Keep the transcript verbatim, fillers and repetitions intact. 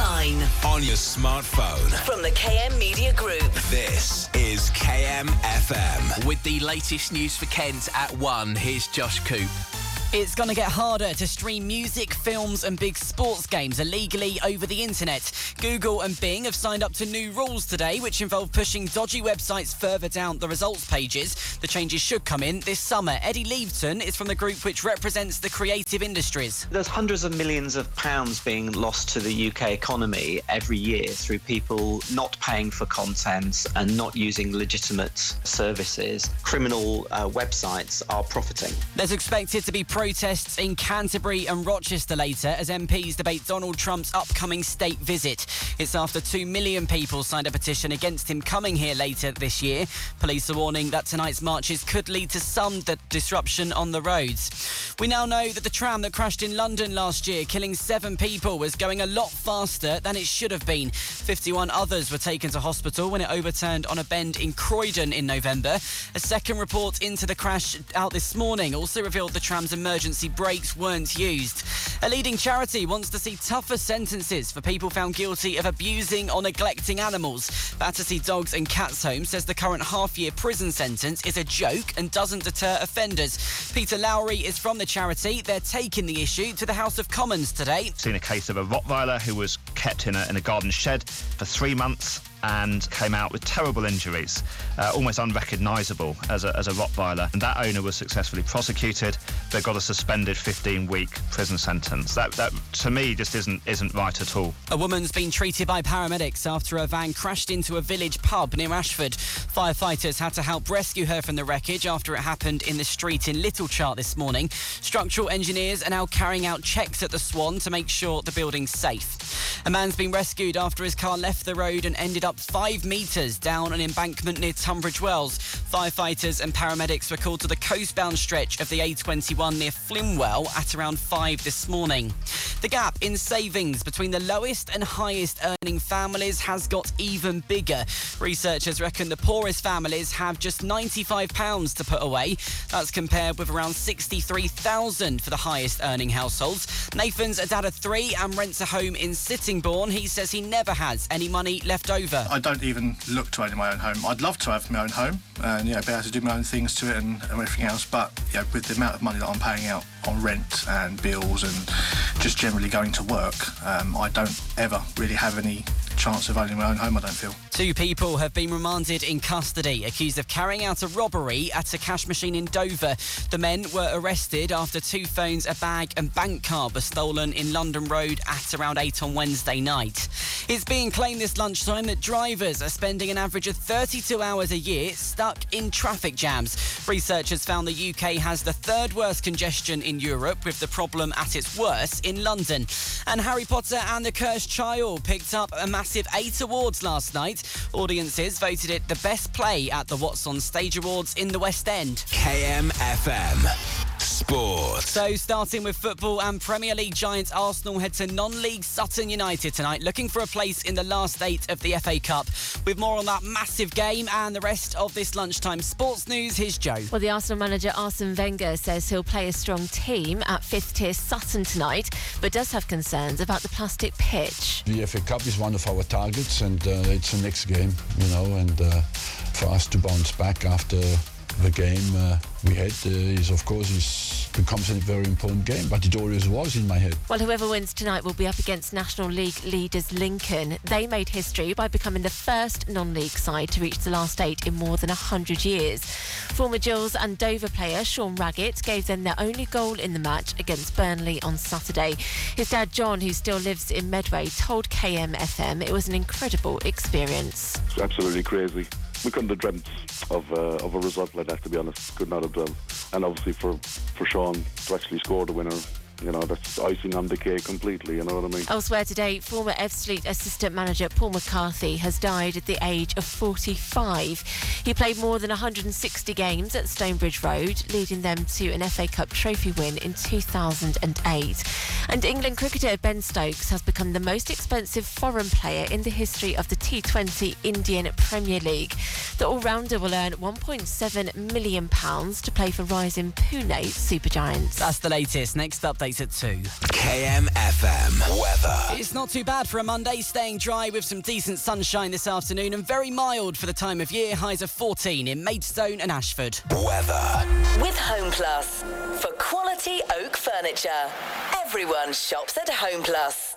online, on your smartphone. From the K M Media Group. This is K M F M. With the latest news for Kent at one, here's Josh Coop. It's going to get harder to stream music, films and big sports games illegally over the internet. Google and Bing have signed up to new rules today, which involve pushing dodgy websites further down the results pages. The changes should come in this summer. Eddie Leveton is from the group which represents the creative industries. There's hundreds of millions of pounds being lost to the U K economy every year through people not paying for content and not using legitimate services. Criminal uh, websites are profiting. There's expected to be protests in Canterbury and Rochester later as M Ps debate Donald Trump's upcoming state visit. It's after two million people signed a petition against him coming here later this year. Police are warning that tonight's marches could lead to some d- disruption on the roads. We now know that the tram that crashed in London last year, killing seven people, was going a lot faster than it should have been. fifty-one others were taken to hospital when it overturned on a bend in Croydon in November. A second report into the crash out this morning also revealed the tram's emergency Emergency brakes weren't used. A leading charity wants to see tougher sentences for people found guilty of abusing or neglecting animals. Battersea Dogs and Cats Home says the current half-year prison sentence is a joke and doesn't deter offenders. Peter Lowry is from the charity. They're taking the issue to the House of Commons today. Seen a case of a Rottweiler who was kept in a, in a garden shed for three months and came out with terrible injuries, uh, almost unrecognisable as a, as a Rottweiler. And that owner was successfully prosecuted, but got a suspended fifteen-week prison sentence. That, that, to me, just isn't isn't right at all. A woman's been treated by paramedics after a van crashed into a village pub near Ashford. Firefighters had to help rescue her from the wreckage after it happened in the street in Littlechart this morning. Structural engineers are now carrying out checks at the Swan to make sure the building's safe. A man's been rescued after his car left the road and ended up five metres down an embankment near Tunbridge Wells. Firefighters and paramedics were called to the coastbound stretch of the A twenty-one near Flimwell at around five this morning. The gap in savings between the lowest and highest earning families has got even bigger. Researchers reckon the poorest families have just ninety-five pounds to put away. That's compared with around sixty-three thousand for the highest earning households. Nathan's a dad of three and rents a home in Sittingbourne. He says he never has any money left over. I don't even look to own my own home. I'd love to have my own home and, you know, be able to do my own things to it and, and everything else, but, you know, with the amount of money that I'm paying out on rent and bills and just generally going to work, um, I don't ever really have any chance of owning my own home, I don't feel. Two people have been remanded in custody, accused of carrying out a robbery at a cash machine in Dover. The men were arrested after two phones, a bag and bank card were stolen in London Road at around eight on Wednesday night. It's being claimed this lunchtime that drivers are spending an average of thirty-two hours a year stuck in traffic jams. Researchers found the U K has the third worst congestion in Europe, with the problem at its worst in London. And Harry Potter and the Cursed Child picked up a massive eight awards last night. Audiences voted it the best play at the What's On Stage Awards in the West End. K M F M Sport. So starting with football, and Premier League giants Arsenal head to non-league Sutton United tonight, looking for a place in the last eight of the F A Cup. With more on that massive game and the rest of this lunchtime sports news, here's Joe. Well, the Arsenal manager Arsene Wenger says he'll play a strong team at fifth tier Sutton tonight, but does have concerns about the plastic pitch. The F A Cup is one of our targets, and uh, it's the next game, you know, and uh, for us to bounce back after the game uh, we had uh, is, of course, is becomes a very important game, but it always was in my head. Well, whoever wins tonight will be up against National League leaders Lincoln. They made history by becoming the first non-league side to reach the last eight in more than one hundred years. Former Gills and Dover player Sean Raggett gave them their only goal in the match against Burnley on Saturday. His dad John, who still lives in Medway, told K M F M it was an incredible experience. It's absolutely crazy. We couldn't have dreamt of, uh, of a result like that, to be honest. Could not have done. And obviously for, for Sean to actually score the winner, you know, that's icing on the cake completely, you know what I mean? Elsewhere today, former Ebbsfleet assistant manager Paul McCarthy has died at the age of forty-five. He played more than one hundred sixty games at Stonebridge Road, leading them to an F A Cup trophy win in two thousand eight. And England cricketer Ben Stokes has become the most expensive foreign player in the history of the T twenty Indian Premier League. The all-rounder will earn one point seven million pounds to play for rising Pune Supergiants. That's the latest. Next update at two. K M F M weather. It's not too bad for a Monday, staying dry with some decent sunshine this afternoon and very mild for the time of year. Highs of fourteen in Maidstone and Ashford. Weather. With Home Plus. For quality oak furniture. Everyone shops at Home Plus.